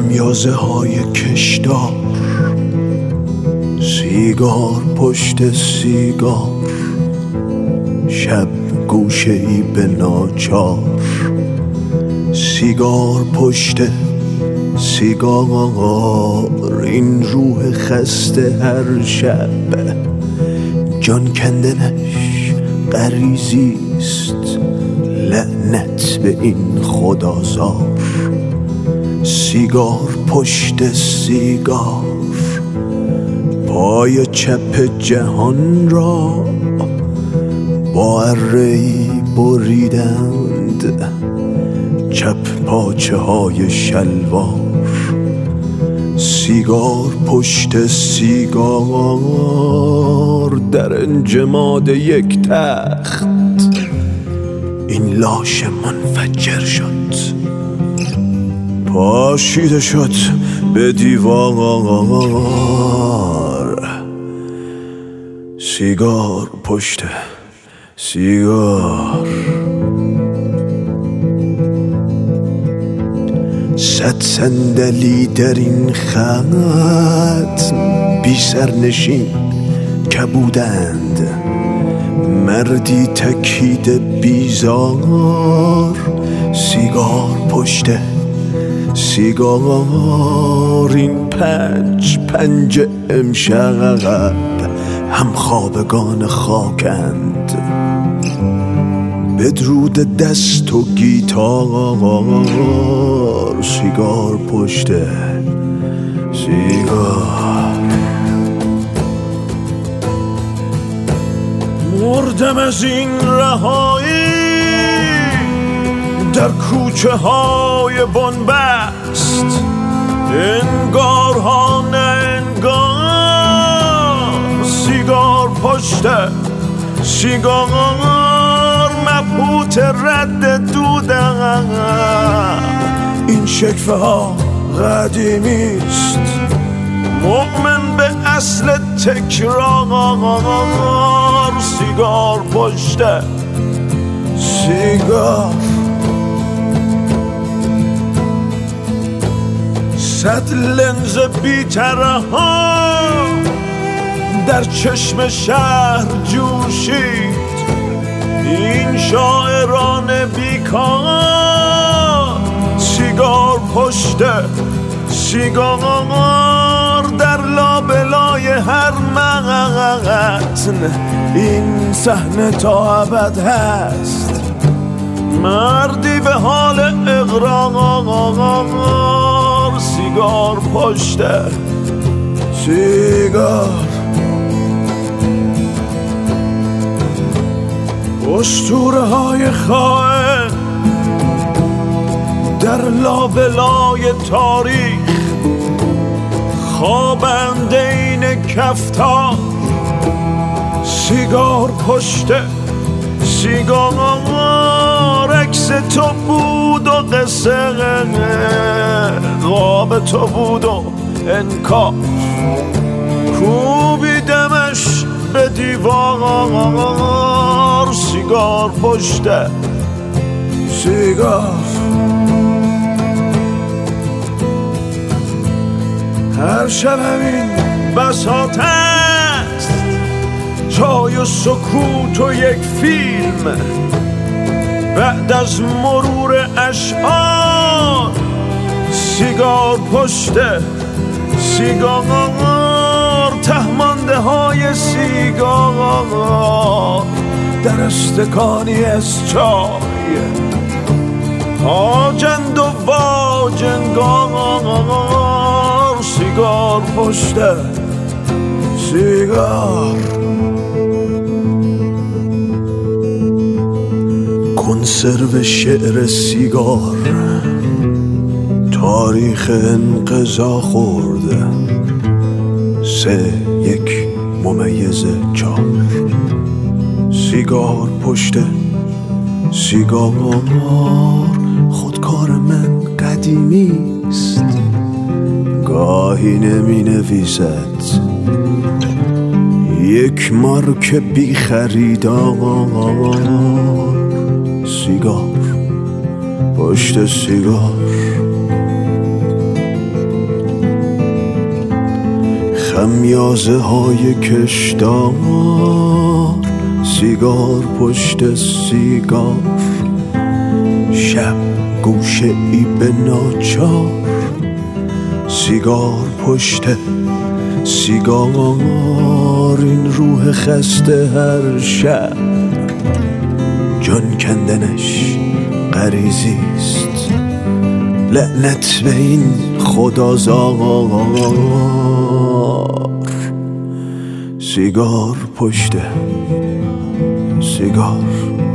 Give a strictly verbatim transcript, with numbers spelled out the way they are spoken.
خمیازه های کشدار، سیگار پشت سیگار، شب گوشه ای به ناچار، سیگار پشت سیگار، این روح خسته هر شب جان کندنش غریزیست، لعنت به این خدازار. سیگار پشت سیگار، پای چپ جهان را با اره‌ای بریدند، چپ پاچه های شلوار. سیگار پشت سیگار، در انجماد یک تخت این لاش منفجر شد، پاشیده شد به دیوار. سیگار پشت سیگار، صد صندلی در این خط بی سرنشین کبودند، مردی تکیده بیزار. سیگار پشت سیگار، این پنج پنج امشب هم خوابگان خاکند، بدرود دست و گیتار. سیگار پشت سیگار، مردم از این رهایی در کوچه های بنبست، انگار ها نه انگار. سیگار پشت سیگار، مبهوت رد دودم، این شکفه ها قدیمیست، مؤمن به اصل تکرار. سیگار پشت سیگار، صد لنز بی‌طرح ها در چشم شهر جوشید، این شاعران بیکار. سیگار پشت سیگار، در لابلای هر متن این صحنه تا ابد هست، مردی به حال اقرار. سیگار پشت سیگار، اسطوره های خائن در لابلای تاریخ، خوابند این کفتار. سیگار پشت سیگار، عکس تو بود و قصه خواب تو بود و انکار، کوبیدمش به دیوار. سیگار پشت سیگار، هر شب همین بساط است، جای و سکوت و یک فیلم بعد از مرور اشعار. سیگار پشت سیگار، تهمانده های سیگار در استکانی از چای، آجند و واجنگار. سیگار پشت سیگار، کنسرو شعر سیگار، تاریخ انقضا خورده، سه یک ممیز چار. سیگار پشت سیگار، خودکار من قدیمیست، گاهی نمی نویسد، یک مارک بی خریدار. سیگار پشت سیگار، خمیازه های کشدار، سیگار پشت سیگار، شب گوشه ای به ناچار، سیگار پشت سیگار. این روح خسته هر شب جان کندنش غریزیست، لعنت به این خدازار. سیگار پشت سیگار.